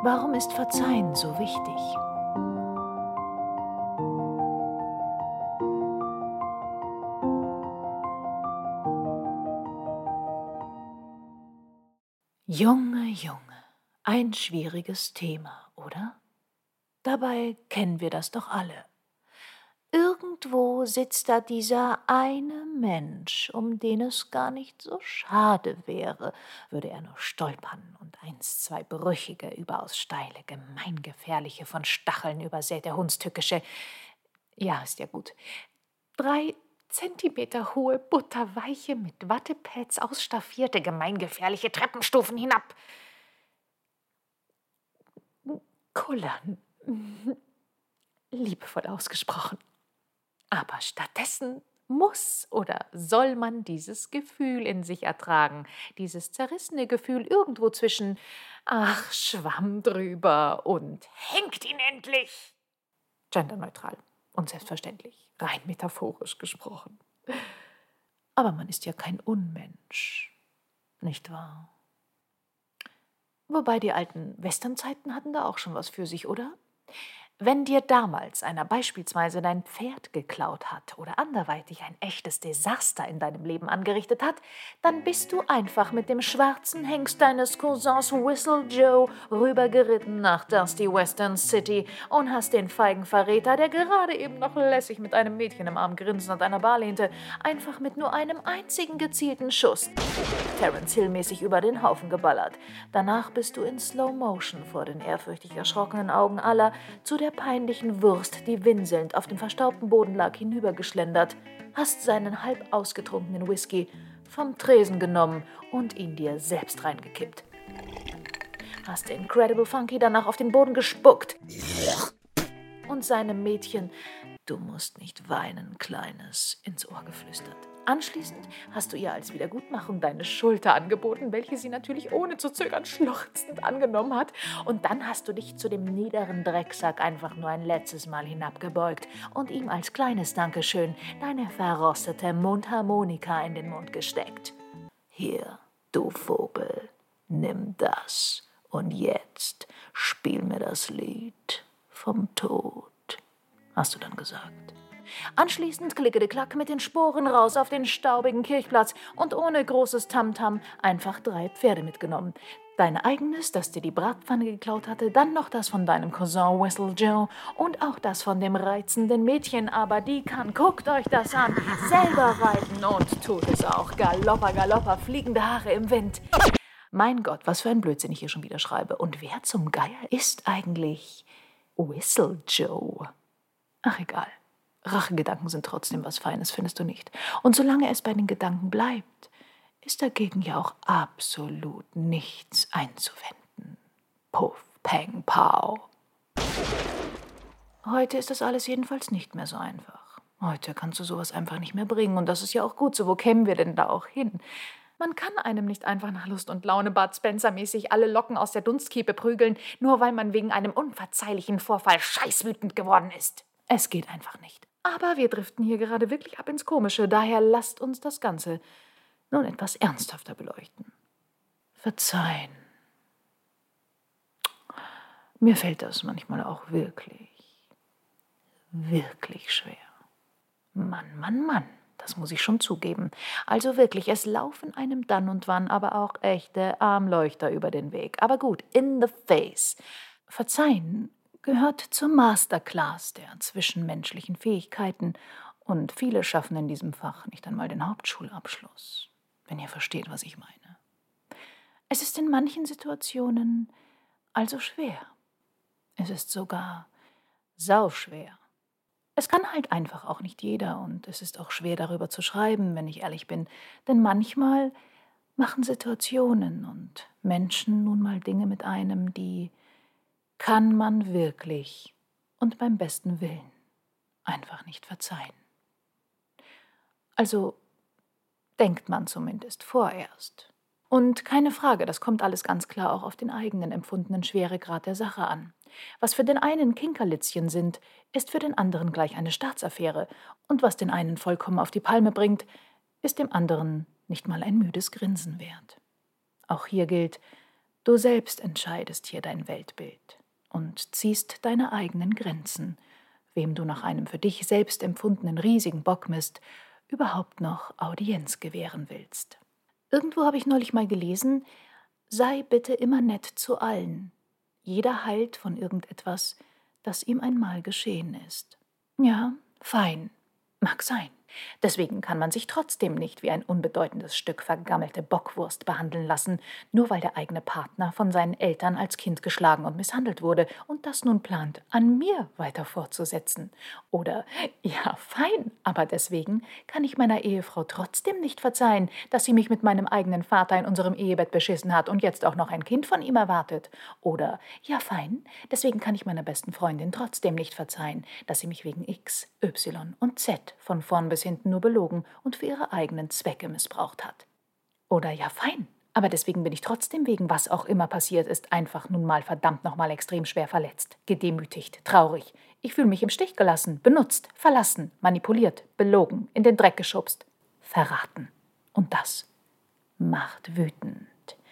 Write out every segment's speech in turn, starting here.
Warum ist Verzeihen so wichtig? Junge, Junge, ein schwieriges Thema, oder? Dabei kennen wir das doch alle. Irgendwo sitzt da dieser eine Mensch, um den es gar nicht so schade wäre, würde er nur stolpern und 1, 2 brüchige, überaus steile, gemeingefährliche, von Stacheln übersäte, hundstückische, ja, ist ja gut, 3 Zentimeter hohe, butterweiche, mit Wattepads ausstaffierte, gemeingefährliche Treppenstufen hinab kullern. Liebevoll ausgesprochen. Aber stattdessen muss oder soll man dieses Gefühl in sich ertragen, dieses zerrissene Gefühl irgendwo zwischen ach, Schwamm drüber und hängt ihn endlich. Genderneutral und selbstverständlich, rein metaphorisch gesprochen. Aber man ist ja kein Unmensch, nicht wahr? Wobei die alten Westernzeiten hatten da auch schon was für sich, oder? Wenn dir damals einer beispielsweise dein Pferd geklaut hat oder anderweitig ein echtes Desaster in deinem Leben angerichtet hat, dann bist du einfach mit dem schwarzen Hengst deines Cousins Whistle Joe rübergeritten nach Dusty Western City und hast den feigen Verräter, der gerade eben noch lässig mit einem Mädchen im Arm grinsend an einer Bar lehnte, einfach mit nur einem einzigen gezielten Schuss Terence Hill-mäßig über den Haufen geballert. Danach bist du in Slow Motion vor den ehrfürchtig erschrockenen Augen aller zu der peinlichen Wurst, die winselnd auf dem verstaubten Boden lag, hinübergeschlendert, hast seinen halb ausgetrunkenen Whisky vom Tresen genommen und ihn dir selbst reingekippt. Hast Incredible Funky danach auf den Boden gespuckt und seinem Mädchen »Du musst nicht weinen, Kleines« ins Ohr geflüstert. Anschließend hast du ihr als Wiedergutmachung deine Schulter angeboten, welche sie natürlich ohne zu zögern schluchzend angenommen hat. Und dann hast du dich zu dem niederen Drecksack einfach nur ein letztes Mal hinabgebeugt und ihm als kleines Dankeschön deine verrostete Mundharmonika in den Mund gesteckt. »Hier, du Vogel, nimm das und jetzt spiel mir das Lied vom Tod«, hast du dann gesagt. Anschließend klickede-klack mit den Sporen raus auf den staubigen Kirchplatz und ohne großes Tamtam einfach 3 Pferde mitgenommen. Dein eigenes, das dir die Bratpfanne geklaut hatte, dann noch das von deinem Cousin Whistle Joe und auch das von dem reizenden Mädchen, aber die kann, guckt euch das an, selber reiten und tut es auch. Galopper, Galopper, fliegende Haare im Wind. Mein Gott, was für ein Blödsinn ich hier schon wieder schreibe. Und wer zum Geier ist eigentlich Whistle Joe? Ach, egal. Rachegedanken sind trotzdem was Feines, findest du nicht? Und solange es bei den Gedanken bleibt, ist dagegen ja auch absolut nichts einzuwenden. Puff, Peng, Pow. Heute ist das alles jedenfalls nicht mehr so einfach. Heute kannst du sowas einfach nicht mehr bringen und das ist ja auch gut so. Wo kämen wir denn da auch hin? Man kann einem nicht einfach nach Lust und Laune Bud Spencer-mäßig alle Locken aus der Dunstkiepe prügeln, nur weil man wegen einem unverzeihlichen Vorfall scheißwütend geworden ist. Es geht einfach nicht. Aber wir driften hier gerade wirklich ab ins Komische, daher lasst uns das Ganze nun etwas ernsthafter beleuchten. Verzeihen. Mir fällt das manchmal auch wirklich schwer. Mann, Mann, Mann, das muss ich schon zugeben. Also wirklich, es laufen einem dann und wann aber auch echte Armleuchter über den Weg. Aber gut, in the face. Verzeihen gehört zur Masterclass der zwischenmenschlichen Fähigkeiten und viele schaffen in diesem Fach nicht einmal den Hauptschulabschluss, wenn ihr versteht, was ich meine. Es ist in manchen Situationen also schwer. Es ist sogar sauschwer. Es kann halt einfach auch nicht jeder und es ist auch schwer darüber zu schreiben, wenn ich ehrlich bin, denn manchmal machen Situationen und Menschen nun mal Dinge mit einem, die kann man wirklich und beim besten Willen einfach nicht verzeihen. Also denkt man zumindest vorerst. Und keine Frage, das kommt alles ganz klar auch auf den eigenen empfundenen Schweregrad der Sache an. Was für den einen Kinkerlitzchen sind, ist für den anderen gleich eine Staatsaffäre. Und was den einen vollkommen auf die Palme bringt, ist dem anderen nicht mal ein müdes Grinsen wert. Auch hier gilt, Du selbst entscheidest hier dein Weltbild und ziehst deine eigenen Grenzen, wem du nach einem für dich selbst empfundenen riesigen Bockmist überhaupt noch Audienz gewähren willst. Irgendwo habe ich neulich mal gelesen, sei bitte immer nett zu allen. Jeder heilt von irgendetwas, das ihm einmal geschehen ist. Ja, fein. Mag sein. Deswegen kann man sich trotzdem nicht wie ein unbedeutendes Stück vergammelte Bockwurst behandeln lassen, nur weil der eigene Partner von seinen Eltern als Kind geschlagen und misshandelt wurde und das nun plant, an mir weiter fortzusetzen. Oder, ja, fein, aber deswegen kann ich meiner Ehefrau trotzdem nicht verzeihen, dass sie mich mit meinem eigenen Vater in unserem Ehebett beschissen hat und jetzt auch noch ein Kind von ihm erwartet. Oder, ja, fein, deswegen kann ich meiner besten Freundin trotzdem nicht verzeihen, dass sie mich wegen X, Y und Z von vorn bis hinten nur belogen und für ihre eigenen Zwecke missbraucht hat. Oder ja, fein, aber deswegen bin ich trotzdem wegen was auch immer passiert ist, einfach nun mal verdammt nochmal extrem schwer verletzt, gedemütigt, traurig. Ich fühle mich im Stich gelassen, benutzt, verlassen, manipuliert, belogen, in den Dreck geschubst, verraten. Und das macht wütend.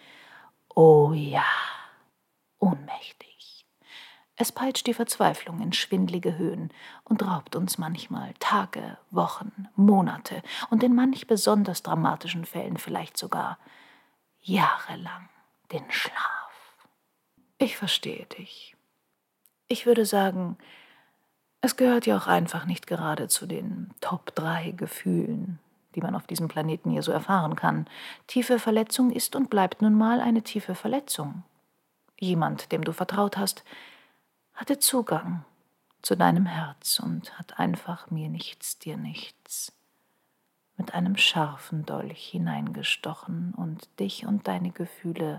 Oh ja, ohnmächtig. Es peitscht die Verzweiflung in schwindlige Höhen und raubt uns manchmal Tage, Wochen, Monate und in manch besonders dramatischen Fällen vielleicht sogar jahrelang den Schlaf. Ich verstehe dich. Ich würde sagen, es gehört ja auch einfach nicht gerade zu den Top 3 Gefühlen, die man auf diesem Planeten hier so erfahren kann. Tiefe Verletzung ist und bleibt nun mal eine tiefe Verletzung. Jemand, dem du vertraut hast, hatte Zugang zu deinem Herz und hat einfach mir nichts, dir nichts mit einem scharfen Dolch hineingestochen und dich und deine Gefühle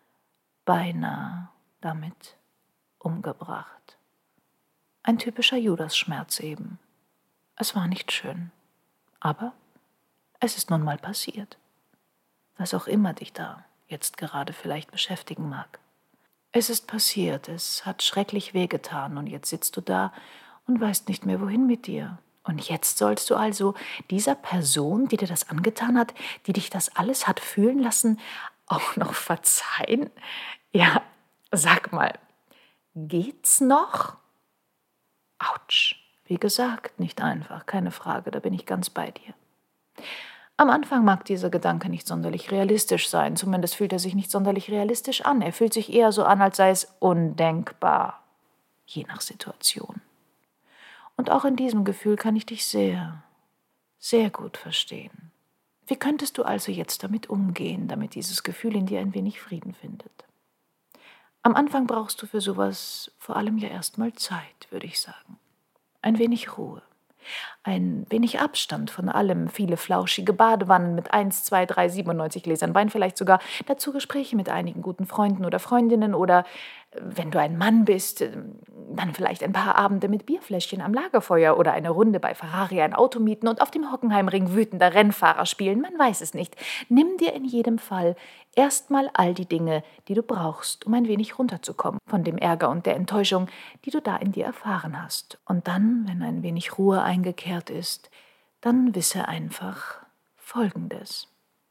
beinahe damit umgebracht. Ein typischer Judas-Schmerz eben. Es war nicht schön, aber es ist nun mal passiert. Was auch immer dich da jetzt gerade vielleicht beschäftigen mag. Es ist passiert, es hat schrecklich wehgetan und jetzt sitzt du da und weißt nicht mehr, wohin mit dir. Und jetzt sollst du also dieser Person, die dir das angetan hat, die dich das alles hat fühlen lassen, auch noch verzeihen? Ja, sag mal, geht's noch? Autsch. Wie gesagt, nicht einfach, keine Frage, da bin ich ganz bei dir. Am Anfang mag dieser Gedanke nicht sonderlich realistisch sein, zumindest fühlt er sich nicht sonderlich realistisch an. Er fühlt sich eher so an, als sei es undenkbar, je nach Situation. Und auch in diesem Gefühl kann ich dich sehr, sehr gut verstehen. Wie könntest du also jetzt damit umgehen, damit dieses Gefühl in dir ein wenig Frieden findet? Am Anfang brauchst du für sowas vor allem ja erstmal Zeit, würde ich sagen. Ein wenig Ruhe. Ein wenig Abstand von allem, viele flauschige Badewannen mit 1, 2, 3, 97 Gläsern Wein vielleicht sogar, dazu Gespräche mit einigen guten Freunden oder Freundinnen oder, wenn du ein Mann bist, dann vielleicht ein paar Abende mit Bierfläschchen am Lagerfeuer oder eine Runde bei Ferrari ein Auto mieten und auf dem Hockenheimring wütender Rennfahrer spielen, man weiß es nicht. Nimm dir in jedem Fall erstmal all die Dinge, die du brauchst, um ein wenig runterzukommen von dem Ärger und der Enttäuschung, die du da in dir erfahren hast. Und dann, wenn ein wenig Ruhe eingekehrt ist, dann wisse einfach Folgendes.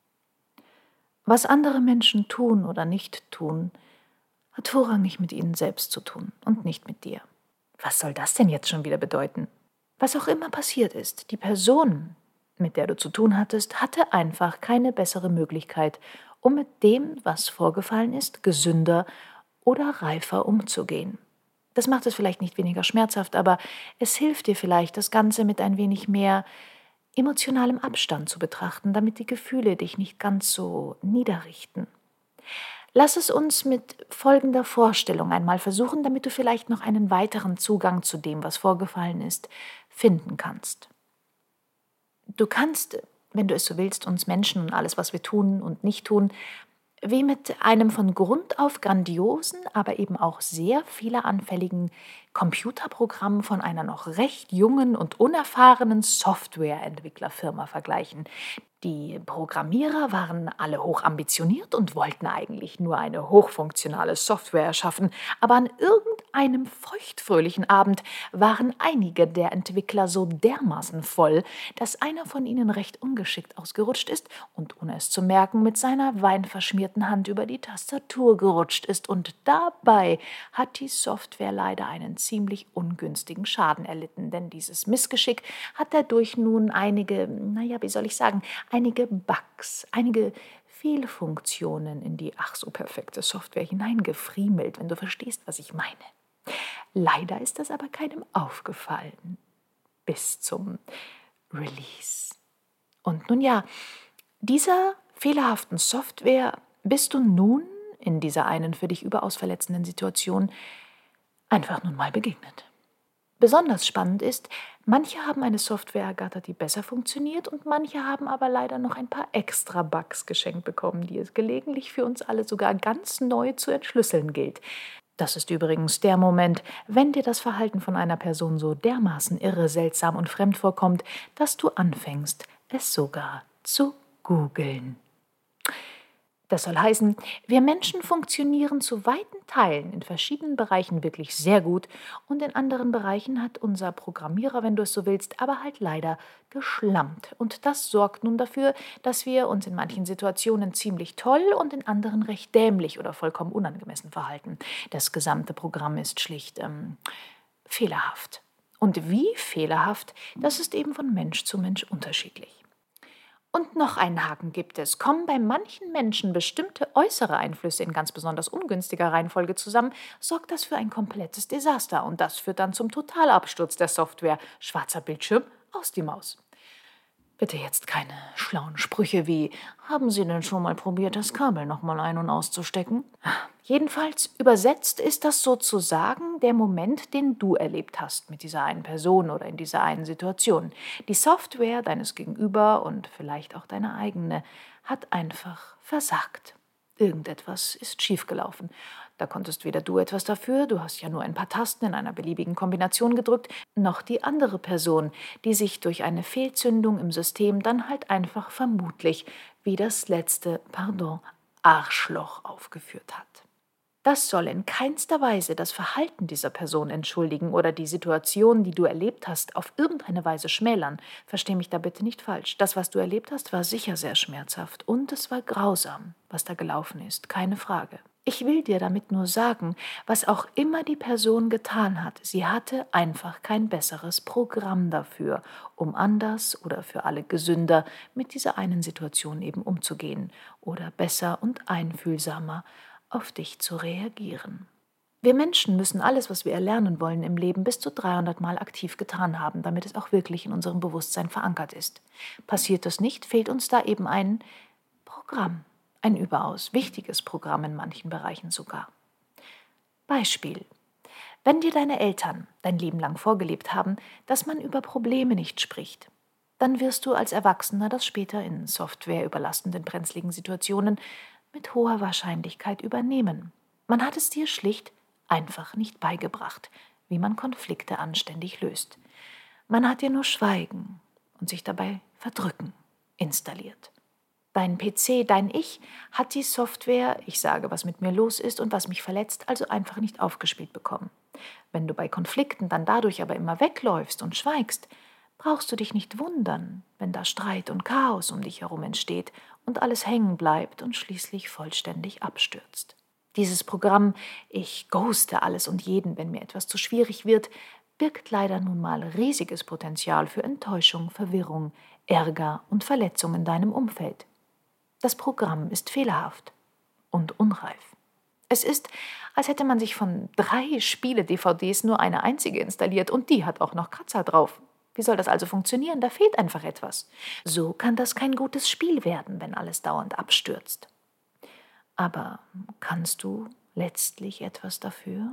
Was andere Menschen tun oder nicht tun, hat vorrangig mit ihnen selbst zu tun und nicht mit dir. Was soll das denn jetzt schon wieder bedeuten? Was auch immer passiert ist, die Person, mit der du zu tun hattest, hatte einfach keine bessere Möglichkeit, um mit dem, was vorgefallen ist, gesünder oder reifer umzugehen. Das macht es vielleicht nicht weniger schmerzhaft, aber es hilft dir vielleicht, das Ganze mit ein wenig mehr emotionalem Abstand zu betrachten, damit die Gefühle dich nicht ganz so niederrichten. Lass es uns mit folgender Vorstellung einmal versuchen, damit du vielleicht noch einen weiteren Zugang zu dem, was vorgefallen ist, finden kannst. Du kannst, wenn du es so willst, uns Menschen und alles, was wir tun und nicht tun, wie mit einem von Grund auf grandiosen, aber eben auch sehr fehleranfälligen Computerprogramm von einer noch recht jungen und unerfahrenen Softwareentwicklerfirma vergleichen. Die Programmierer waren alle hochambitioniert und wollten eigentlich nur eine hochfunktionale Software erschaffen, aber an einem feuchtfröhlichen Abend waren einige der Entwickler so dermaßen voll, dass einer von ihnen recht ungeschickt ausgerutscht ist und, ohne es zu merken, mit seiner weinverschmierten Hand über die Tastatur gerutscht ist. Und dabei hat die Software leider einen ziemlich ungünstigen Schaden erlitten, denn dieses Missgeschick hat dadurch nun einige, wie soll ich sagen, einige Bugs, einige Fehlfunktionen in die ach so perfekte Software hineingefriemelt, wenn du verstehst, was ich meine. Leider ist das aber keinem aufgefallen. Bis zum Release. Und nun ja, dieser fehlerhaften Software bist du nun in dieser einen für dich überaus verletzenden Situation einfach nun mal begegnet. Besonders spannend ist, manche haben eine Software ergattert, die besser funktioniert, und manche haben aber leider noch ein paar extra Bugs geschenkt bekommen, die es gelegentlich für uns alle sogar ganz neu zu entschlüsseln gilt. Das ist übrigens der Moment, wenn dir das Verhalten von einer Person so dermaßen irre, seltsam und fremd vorkommt, dass du anfängst, es sogar zu googeln. Das soll heißen, wir Menschen funktionieren zu weiten Teilen in verschiedenen Bereichen wirklich sehr gut und in anderen Bereichen hat unser Programmierer, wenn du es so willst, aber halt leider geschlampt. Und das sorgt nun dafür, dass wir uns in manchen Situationen ziemlich toll und in anderen recht dämlich oder vollkommen unangemessen verhalten. Das gesamte Programm ist schlicht fehlerhaft. Und wie fehlerhaft, das ist eben von Mensch zu Mensch unterschiedlich. Und noch einen Haken gibt es. Kommen bei manchen Menschen bestimmte äußere Einflüsse in ganz besonders ungünstiger Reihenfolge zusammen, sorgt das für ein komplettes Desaster. Und das führt dann zum Totalabsturz der Software. Schwarzer Bildschirm, aus die Maus. Bitte jetzt keine schlauen Sprüche wie, haben Sie denn schon mal probiert, das Kabel nochmal ein- und auszustecken? Jedenfalls übersetzt ist das sozusagen der Moment, den du erlebt hast mit dieser einen Person oder in dieser einen Situation. Die Software deines Gegenüber und vielleicht auch deine eigene hat einfach versagt. Irgendetwas ist schiefgelaufen. Da konntest weder du etwas dafür, du hast ja nur ein paar Tasten in einer beliebigen Kombination gedrückt, noch die andere Person, die sich durch eine Fehlzündung im System dann halt einfach vermutlich wie das letzte, Arschloch aufgeführt hat. Das soll in keinster Weise das Verhalten dieser Person entschuldigen oder die Situation, die du erlebt hast, auf irgendeine Weise schmälern. Versteh mich da bitte nicht falsch. Das, was du erlebt hast, war sicher sehr schmerzhaft und es war grausam, was da gelaufen ist, keine Frage. Ich will dir damit nur sagen, was auch immer die Person getan hat, sie hatte einfach kein besseres Programm dafür, um anders oder für alle gesünder mit dieser einen Situation eben umzugehen oder besser und einfühlsamer auf dich zu reagieren. Wir Menschen müssen alles, was wir erlernen wollen im Leben, bis zu 300 Mal aktiv getan haben, damit es auch wirklich in unserem Bewusstsein verankert ist. Passiert das nicht, fehlt uns da eben ein Programm, ein überaus wichtiges Programm in manchen Bereichen sogar. Beispiel: Wenn dir deine Eltern dein Leben lang vorgelebt haben, dass man über Probleme nicht spricht, dann wirst du als Erwachsener das später in softwareüberlastenden, brenzligen Situationen mit hoher Wahrscheinlichkeit übernehmen. Man hat es dir schlicht einfach nicht beigebracht, wie man Konflikte anständig löst. Man hat dir nur Schweigen und sich dabei verdrücken installiert. Dein PC, dein Ich, hat die Software, ich sage, was mit mir los ist und was mich verletzt, also einfach nicht aufgespielt bekommen. Wenn du bei Konflikten dann dadurch aber immer wegläufst und schweigst, brauchst du dich nicht wundern, wenn da Streit und Chaos um dich herum entsteht und alles hängen bleibt und schließlich vollständig abstürzt. Dieses Programm, ich ghoste alles und jeden, wenn mir etwas zu schwierig wird, birgt leider nun mal riesiges Potenzial für Enttäuschung, Verwirrung, Ärger und Verletzung in deinem Umfeld. Das Programm ist fehlerhaft und unreif. Es ist, als hätte man sich von 3 Spiele-DVDs nur eine einzige installiert und die hat auch noch Kratzer drauf. Wie soll das also funktionieren? Da fehlt einfach etwas. So kann das kein gutes Spiel werden, wenn alles dauernd abstürzt. Aber kannst du letztlich etwas dafür?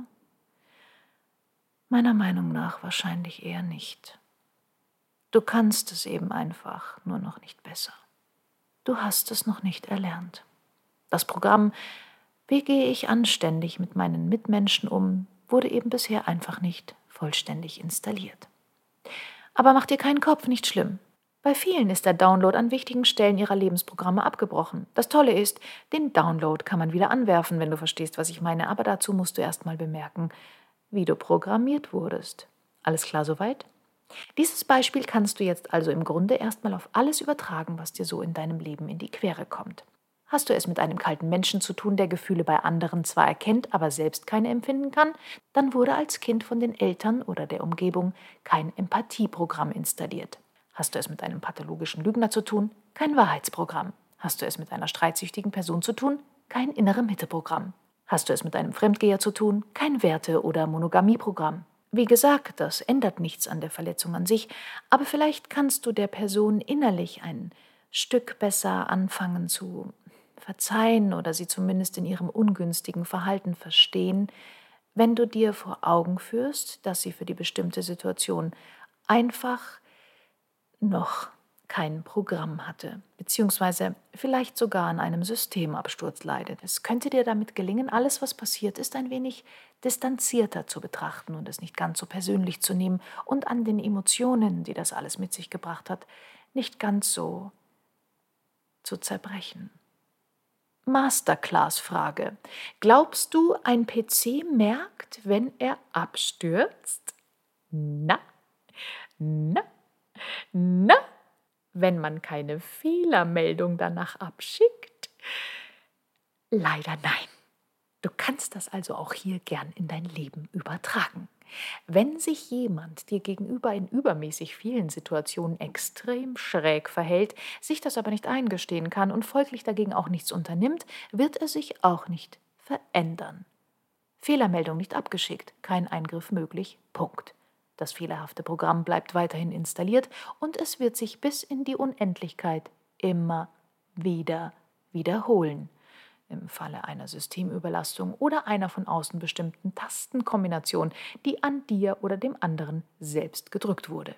Meiner Meinung nach wahrscheinlich eher nicht. Du kannst es eben einfach nur noch nicht besser. Du hast es noch nicht erlernt. Das Programm, wie gehe ich anständig mit meinen Mitmenschen um, wurde eben bisher einfach nicht vollständig installiert. Aber mach dir keinen Kopf, nicht schlimm. Bei vielen ist der Download an wichtigen Stellen ihrer Lebensprogramme abgebrochen. Das Tolle ist, den Download kann man wieder anwerfen, wenn du verstehst, was ich meine, aber dazu musst du erst mal bemerken, wie du programmiert wurdest. Alles klar soweit? Dieses Beispiel kannst du jetzt also im Grunde erstmal auf alles übertragen, was dir so in deinem Leben in die Quere kommt. Hast du es mit einem kalten Menschen zu tun, der Gefühle bei anderen zwar erkennt, aber selbst keine empfinden kann, dann wurde als Kind von den Eltern oder der Umgebung kein Empathieprogramm installiert. Hast du es mit einem pathologischen Lügner zu tun? Kein Wahrheitsprogramm. Hast du es mit einer streitsüchtigen Person zu tun? Kein Innere-Mitte-Programm. Hast du es mit einem Fremdgeher zu tun? Kein Werte- oder Monogamieprogramm. Wie gesagt, das ändert nichts an der Verletzung an sich, aber vielleicht kannst du der Person innerlich ein Stück besser anfangen zu verzeihen oder sie zumindest in ihrem ungünstigen Verhalten verstehen, wenn du dir vor Augen führst, dass sie für die bestimmte Situation einfach noch kein Programm hatte, beziehungsweise vielleicht sogar an einem Systemabsturz leidet. Es könnte dir damit gelingen, alles, was passiert ist, ein wenig distanzierter zu betrachten und es nicht ganz so persönlich zu nehmen und an den Emotionen, die das alles mit sich gebracht hat, nicht ganz so zu zerbrechen. Masterclass-Frage. Glaubst du, ein PC merkt, wenn er abstürzt? Na, na, na, wenn man keine Fehlermeldung danach abschickt? Leider nein. Du kannst das also auch hier gern in dein Leben übertragen. Wenn sich jemand dir gegenüber in übermäßig vielen Situationen extrem schräg verhält, sich das aber nicht eingestehen kann und folglich dagegen auch nichts unternimmt, wird er sich auch nicht verändern. Fehlermeldung nicht abgeschickt, kein Eingriff möglich, Punkt. Das fehlerhafte Programm bleibt weiterhin installiert und es wird sich bis in die Unendlichkeit immer wieder wiederholen. Im Falle einer Systemüberlastung oder einer von außen bestimmten Tastenkombination, die an dir oder dem anderen selbst gedrückt wurde.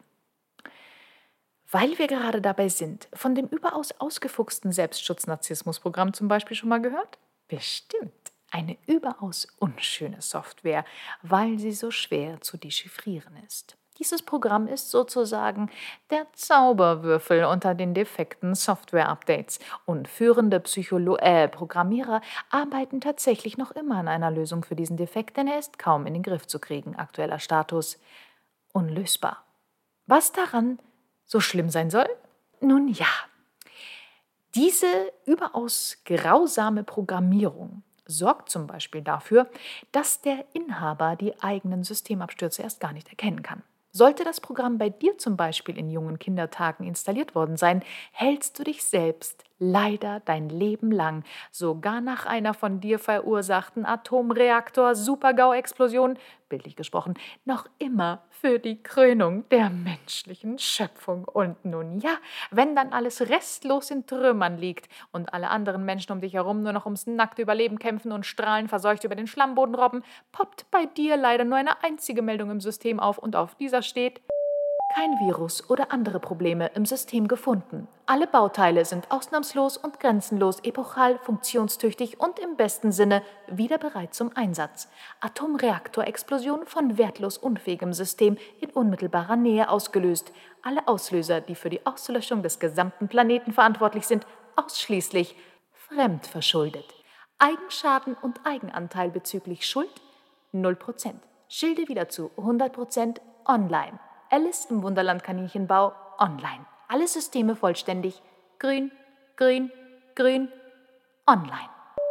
Weil wir gerade dabei sind, von dem überaus ausgefuchsten Selbstschutz-Narzissmus-Programm zum Beispiel schon mal gehört? Bestimmt. Eine überaus unschöne Software, weil sie so schwer zu dechiffrieren ist. Dieses Programm ist sozusagen der Zauberwürfel unter den defekten Software-Updates und führende Programmierer arbeiten tatsächlich noch immer an einer Lösung für diesen Defekt, denn er ist kaum in den Griff zu kriegen. Aktueller Status: unlösbar. Was daran so schlimm sein soll? Nun ja, diese überaus grausame Programmierung sorgt zum Beispiel dafür, dass der Inhaber die eigenen Systemabstürze erst gar nicht erkennen kann. Sollte das Programm bei dir zum Beispiel in jungen Kindertagen installiert worden sein, hältst du dich selbst leider dein Leben lang, sogar nach einer von dir verursachten Atomreaktor-Super-GAU-Explosion, bildlich gesprochen, noch immer für die Krönung der menschlichen Schöpfung. Und nun ja, wenn dann alles restlos in Trümmern liegt und alle anderen Menschen um dich herum nur noch ums nackte Überleben kämpfen und strahlenverseucht über den Schlammboden robben, poppt bei dir leider nur eine einzige Meldung im System auf und auf dieser steht: kein Virus oder andere Probleme im System gefunden. Alle Bauteile sind ausnahmslos und grenzenlos epochal, funktionstüchtig und im besten Sinne wieder bereit zum Einsatz. Atomreaktorexplosion von wertlos unfähigem System in unmittelbarer Nähe ausgelöst. Alle Auslöser, die für die Auslöschung des gesamten Planeten verantwortlich sind, ausschließlich fremdverschuldet. Eigenschaden und Eigenanteil bezüglich Schuld 0%. Schilde wieder zu 100% online. Alice im Wunderland Kaninchenbau online. Alle Systeme vollständig. Grün, grün, grün, online.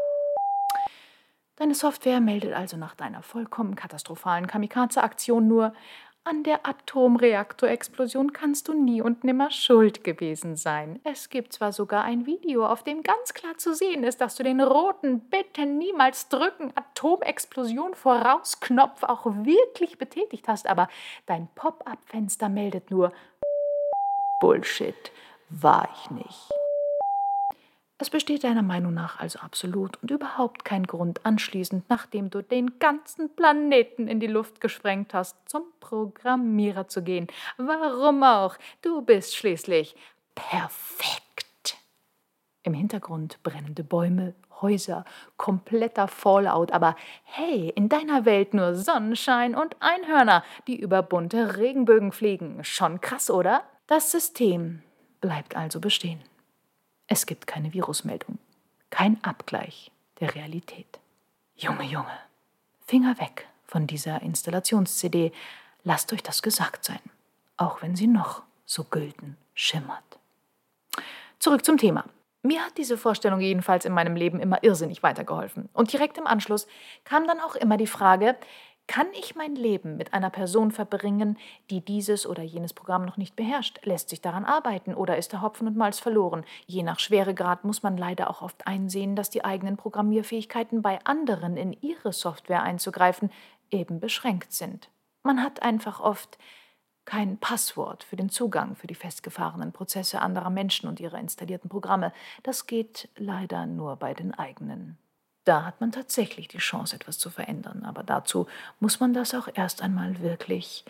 Deine Software meldet also nach deiner vollkommen katastrophalen Kamikaze-Aktion nur: an der Atomreaktorexplosion kannst du nie und nimmer schuld gewesen sein. Es gibt zwar sogar ein Video, auf dem ganz klar zu sehen ist, dass du den roten Bitte niemals drücken Atomexplosion voraus Knopf auch wirklich betätigt hast, aber dein Pop-up-Fenster meldet nur: Bullshit, war ich nicht. Es besteht deiner Meinung nach also absolut und überhaupt kein Grund, anschließend, nachdem du den ganzen Planeten in die Luft gesprengt hast, zum Programmierer zu gehen. Warum auch? Du bist schließlich perfekt. Im Hintergrund brennende Bäume, Häuser, kompletter Fallout, aber hey, in deiner Welt nur Sonnenschein und Einhörner, die über bunte Regenbögen fliegen. Schon krass, oder? Das System bleibt also bestehen. Es gibt keine Virusmeldung, kein Abgleich der Realität. Junge, Finger weg von dieser Installations-CD. Lasst euch das gesagt sein, auch wenn sie noch so gülden schimmert. Zurück zum Thema. Mir hat diese Vorstellung jedenfalls in meinem Leben immer irrsinnig weitergeholfen. Und direkt im Anschluss kam dann auch immer die Frage, kann ich mein Leben mit einer Person verbringen, die dieses oder jenes Programm noch nicht beherrscht? Lässt sich daran arbeiten oder ist der Hopfen und Malz verloren? Je nach Schweregrad muss man leider auch oft einsehen, dass die eigenen Programmierfähigkeiten bei anderen in ihre Software einzugreifen eben beschränkt sind. Man hat einfach oft kein Passwort für den Zugang für die festgefahrenen Prozesse anderer Menschen und ihre installierten Programme. Das geht leider nur bei den eigenen. Da hat man tatsächlich die Chance, etwas zu verändern, aber dazu muss man das auch erst einmal wirklich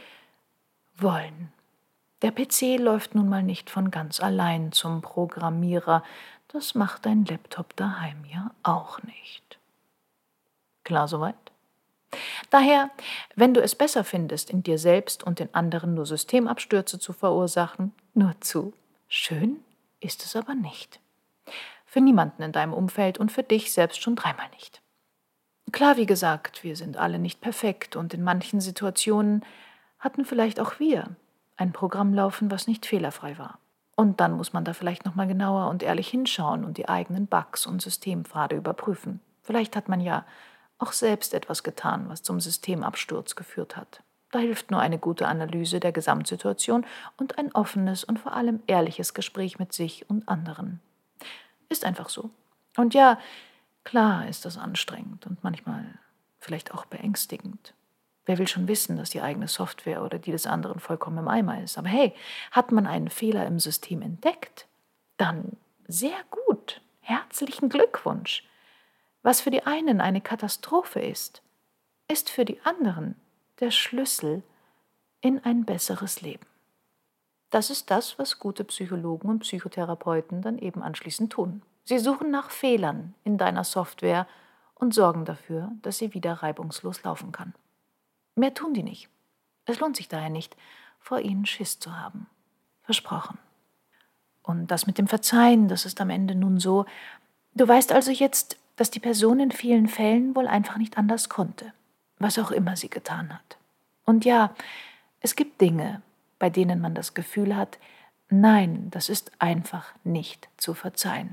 wollen. Der PC läuft nun mal nicht von ganz allein zum Programmierer. Das macht dein Laptop daheim ja auch nicht. Klar soweit? Daher, wenn du es besser findest, in dir selbst und den anderen nur Systemabstürze zu verursachen, nur zu. Schön ist es aber nicht. Für niemanden in deinem Umfeld und für dich selbst schon dreimal nicht. Klar, wie gesagt, wir sind alle nicht perfekt und in manchen Situationen hatten vielleicht auch wir ein Programm laufen, was nicht fehlerfrei war. Und dann muss man da vielleicht nochmal genauer und ehrlich hinschauen und die eigenen Bugs und Systempfade überprüfen. Vielleicht hat man ja auch selbst etwas getan, was zum Systemabsturz geführt hat. Da hilft nur eine gute Analyse der Gesamtsituation und ein offenes und vor allem ehrliches Gespräch mit sich und anderen. Ist einfach so. Und ja, klar ist das anstrengend und manchmal vielleicht auch beängstigend. Wer will schon wissen, dass die eigene Software oder die des anderen vollkommen im Eimer ist? Aber hey, hat man einen Fehler im System entdeckt? Dann sehr gut. Herzlichen Glückwunsch. Was für die einen eine Katastrophe ist für die anderen der Schlüssel in ein besseres Leben. Das ist das, was gute Psychologen und Psychotherapeuten dann eben anschließend tun. Sie suchen nach Fehlern in deiner Software und sorgen dafür, dass sie wieder reibungslos laufen kann. Mehr tun die nicht. Es lohnt sich daher nicht, vor ihnen Schiss zu haben. Versprochen. Und das mit dem Verzeihen, das ist am Ende nun so. Du weißt also jetzt, dass die Person in vielen Fällen wohl einfach nicht anders konnte, was auch immer sie getan hat. Und ja, es gibt Dinge, bei denen man das Gefühl hat, nein, das ist einfach nicht zu verzeihen.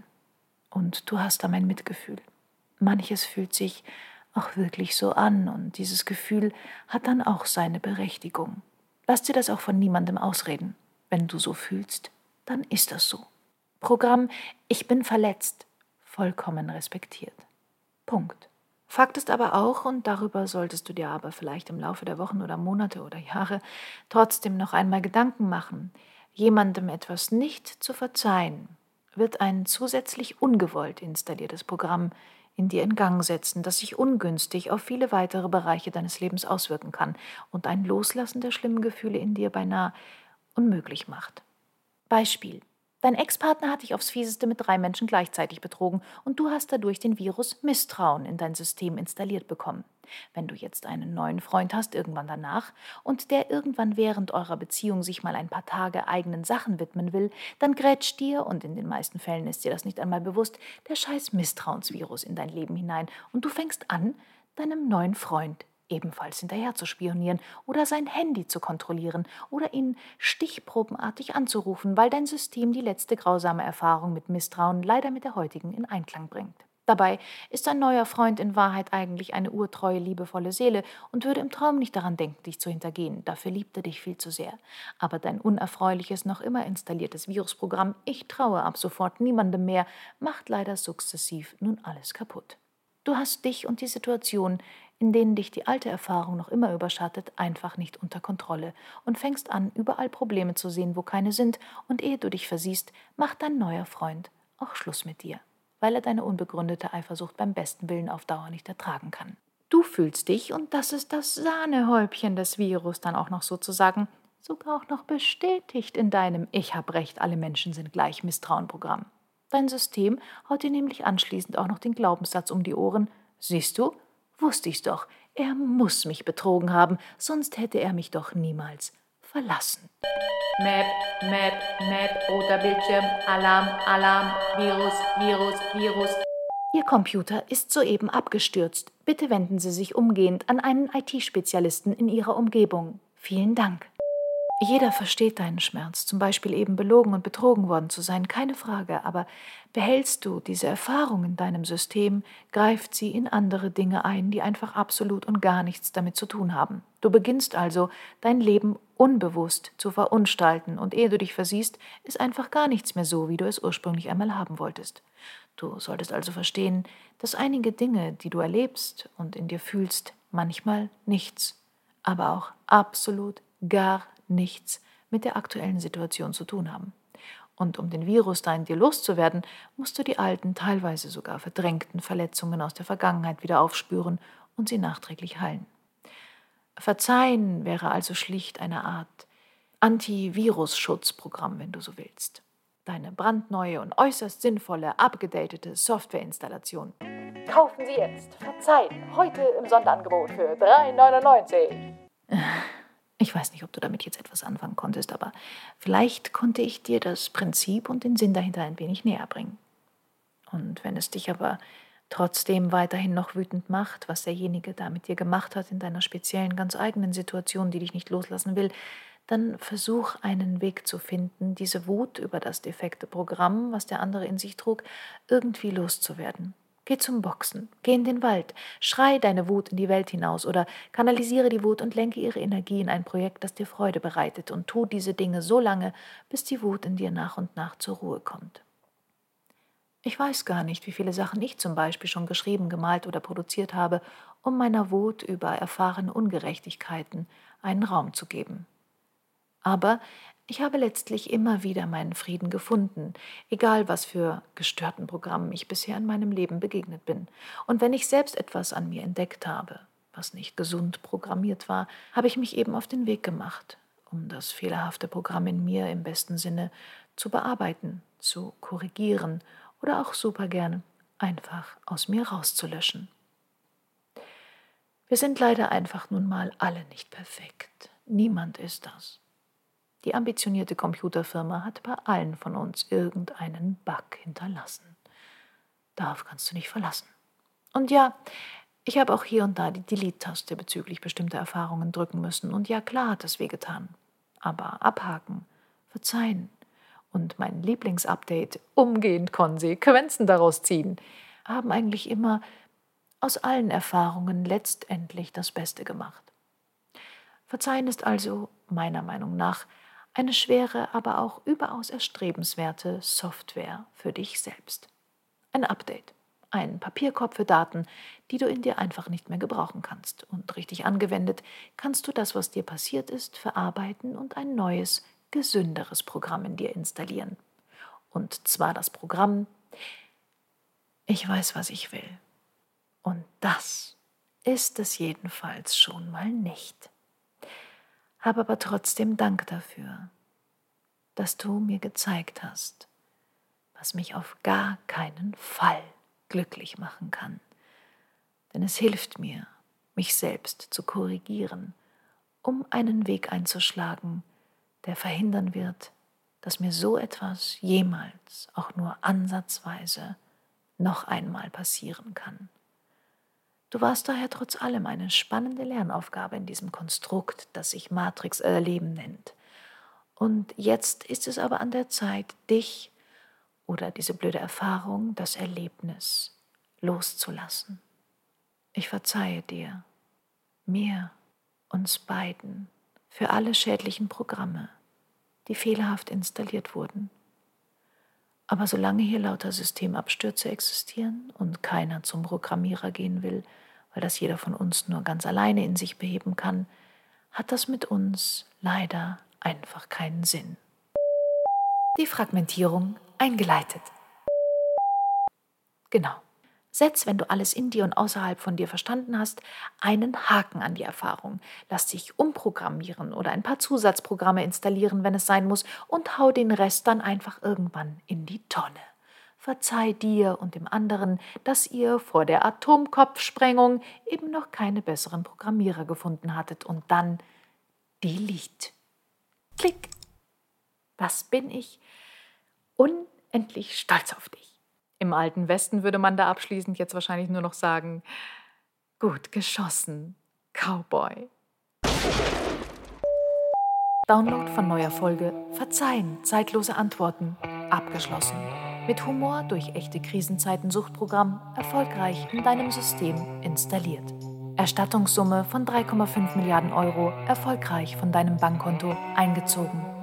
Und du hast da mein Mitgefühl. Manches fühlt sich auch wirklich so an und dieses Gefühl hat dann auch seine Berechtigung. Lass dir das auch von niemandem ausreden. Wenn du so fühlst, dann ist das so. Programm Ich bin verletzt, vollkommen respektiert. Punkt. Fakt ist aber auch, und darüber solltest du dir aber vielleicht im Laufe der Wochen oder Monate oder Jahre trotzdem noch einmal Gedanken machen, jemandem etwas nicht zu verzeihen, wird ein zusätzlich ungewollt installiertes Programm in dir in Gang setzen, das sich ungünstig auf viele weitere Bereiche deines Lebens auswirken kann und ein Loslassen der schlimmen Gefühle in dir beinahe unmöglich macht. Beispiel. Dein Ex-Partner hat dich aufs Fieseste mit 3 Menschen gleichzeitig betrogen und du hast dadurch den Virus Misstrauen in dein System installiert bekommen. Wenn du jetzt einen neuen Freund hast, irgendwann danach, und der irgendwann während eurer Beziehung sich mal ein paar Tage eigenen Sachen widmen will, dann grätscht dir, und in den meisten Fällen ist dir das nicht einmal bewusst, der scheiß Misstrauensvirus in dein Leben hinein und du fängst an, deinem neuen Freund ebenfalls hinterher zu spionieren oder sein Handy zu kontrollieren oder ihn stichprobenartig anzurufen, weil dein System die letzte grausame Erfahrung mit Misstrauen leider mit der heutigen in Einklang bringt. Dabei ist dein neuer Freund in Wahrheit eigentlich eine urtreue, liebevolle Seele und würde im Traum nicht daran denken, dich zu hintergehen. Dafür liebt er dich viel zu sehr. Aber dein unerfreuliches, noch immer installiertes Virusprogramm Ich traue ab sofort niemandem mehr macht leider sukzessiv nun alles kaputt. Du hast dich und die Situation, in denen dich die alte Erfahrung noch immer überschattet, einfach nicht unter Kontrolle und fängst an, überall Probleme zu sehen, wo keine sind, und ehe du dich versiehst, macht dein neuer Freund auch Schluss mit dir, weil er deine unbegründete Eifersucht beim besten Willen auf Dauer nicht ertragen kann. Du fühlst dich, und das ist das Sahnehäubchen des Virus dann auch noch sozusagen, sogar auch noch bestätigt in deinem Ich hab recht, alle Menschen sind gleich Misstrauenprogramm. Dein System haut dir nämlich anschließend auch noch den Glaubenssatz um die Ohren: Siehst du, wusste ich's doch, er muss mich betrogen haben, sonst hätte er mich doch niemals verlassen. Map, Map, Map, roter Bildschirm, Alarm, Alarm, Virus, Virus, Virus. Ihr Computer ist soeben abgestürzt. Bitte wenden Sie sich umgehend an einen IT-Spezialisten in Ihrer Umgebung. Vielen Dank. Jeder versteht deinen Schmerz, zum Beispiel eben belogen und betrogen worden zu sein, keine Frage, aber behältst du diese Erfahrung in deinem System, greift sie in andere Dinge ein, die einfach absolut und gar nichts damit zu tun haben. Du beginnst also, dein Leben unbewusst zu verunstalten und ehe du dich versiehst, ist einfach gar nichts mehr so, wie du es ursprünglich einmal haben wolltest. Du solltest also verstehen, dass einige Dinge, die du erlebst und in dir fühlst, manchmal nichts, aber auch absolut gar nichts mit der aktuellen Situation zu tun haben. Und um den Virus da in dir loszuwerden, musst du die alten, teilweise sogar verdrängten Verletzungen aus der Vergangenheit wieder aufspüren und sie nachträglich heilen. Verzeihen wäre also schlicht eine Art Antivirus-Schutzprogramm, wenn du so willst. Deine brandneue und äußerst sinnvolle, abgedatete Softwareinstallation. Kaufen Sie jetzt Verzeihen, heute im Sonderangebot für 3,99 €. Ich weiß nicht, ob du damit jetzt etwas anfangen konntest, aber vielleicht konnte ich dir das Prinzip und den Sinn dahinter ein wenig näher bringen. Und wenn es dich aber trotzdem weiterhin noch wütend macht, was derjenige da mit dir gemacht hat in deiner speziellen, ganz eigenen Situation, die dich nicht loslassen will, dann versuch einen Weg zu finden, diese Wut über das defekte Programm, was der andere in sich trug, irgendwie loszuwerden. Geh zum Boxen, geh in den Wald, schrei deine Wut in die Welt hinaus oder kanalisiere die Wut und lenke ihre Energie in ein Projekt, das dir Freude bereitet und tu diese Dinge so lange, bis die Wut in dir nach und nach zur Ruhe kommt. Ich weiß gar nicht, wie viele Sachen ich zum Beispiel schon geschrieben, gemalt oder produziert habe, um meiner Wut über erfahrene Ungerechtigkeiten einen Raum zu geben. Aber ich habe letztlich immer wieder meinen Frieden gefunden, egal was für gestörten Programmen ich bisher in meinem Leben begegnet bin. Und wenn ich selbst etwas an mir entdeckt habe, was nicht gesund programmiert war, habe ich mich eben auf den Weg gemacht, um das fehlerhafte Programm in mir im besten Sinne zu bearbeiten, zu korrigieren oder auch super gern einfach aus mir rauszulöschen. Wir sind leider einfach nun mal alle nicht perfekt. Niemand ist das. Die ambitionierte Computerfirma hat bei allen von uns irgendeinen Bug hinterlassen. Darauf kannst du nicht verlassen. Und ja, ich habe auch hier und da die Delete-Taste bezüglich bestimmter Erfahrungen drücken müssen. Und ja, klar hat es wehgetan. Aber abhaken, verzeihen und mein Lieblingsupdate, umgehend Konsequenzen daraus ziehen, haben eigentlich immer aus allen Erfahrungen letztendlich das Beste gemacht. Verzeihen ist also meiner Meinung nach eine schwere, aber auch überaus erstrebenswerte Software für dich selbst. Ein Update, ein Papierkorb für Daten, die du in dir einfach nicht mehr gebrauchen kannst. Und richtig angewendet kannst du das, was dir passiert ist, verarbeiten und ein neues, gesünderes Programm in dir installieren. Und zwar das Programm Ich weiß, was ich will. Und das ist es jedenfalls schon mal nicht. Habe aber trotzdem Dank dafür, dass du mir gezeigt hast, was mich auf gar keinen Fall glücklich machen kann. Denn es hilft mir, mich selbst zu korrigieren, um einen Weg einzuschlagen, der verhindern wird, dass mir so etwas jemals, auch nur ansatzweise, noch einmal passieren kann. Du warst daher trotz allem eine spannende Lernaufgabe in diesem Konstrukt, das sich Matrix Erleben nennt. Und jetzt ist es aber an der Zeit, dich oder diese blöde Erfahrung, das Erlebnis, loszulassen. Ich verzeihe dir, mir, uns beiden, für alle schädlichen Programme, die fehlerhaft installiert wurden. Aber solange hier lauter Systemabstürze existieren und keiner zum Programmierer gehen will, weil das jeder von uns nur ganz alleine in sich beheben kann, hat das mit uns leider einfach keinen Sinn. Die Fragmentierung eingeleitet. Genau. Setz, wenn du alles in dir und außerhalb von dir verstanden hast, einen Haken an die Erfahrung. Lass dich umprogrammieren oder ein paar Zusatzprogramme installieren, wenn es sein muss, und hau den Rest dann einfach irgendwann in die Tonne. Verzeih dir und dem anderen, dass ihr vor der Atomkopfsprengung eben noch keine besseren Programmierer gefunden hattet, und dann Delete. Klick. Was bin ich? Unendlich stolz auf dich. Im alten Westen würde man da abschließend jetzt wahrscheinlich nur noch sagen, gut geschossen, Cowboy. Download von neuer Folge Verzeihen, zeitlose Antworten, abgeschlossen. Mit Humor durch echte Krisenzeiten-Suchtprogramm erfolgreich in deinem System installiert. Erstattungssumme von 3,5 Milliarden Euro erfolgreich von deinem Bankkonto eingezogen.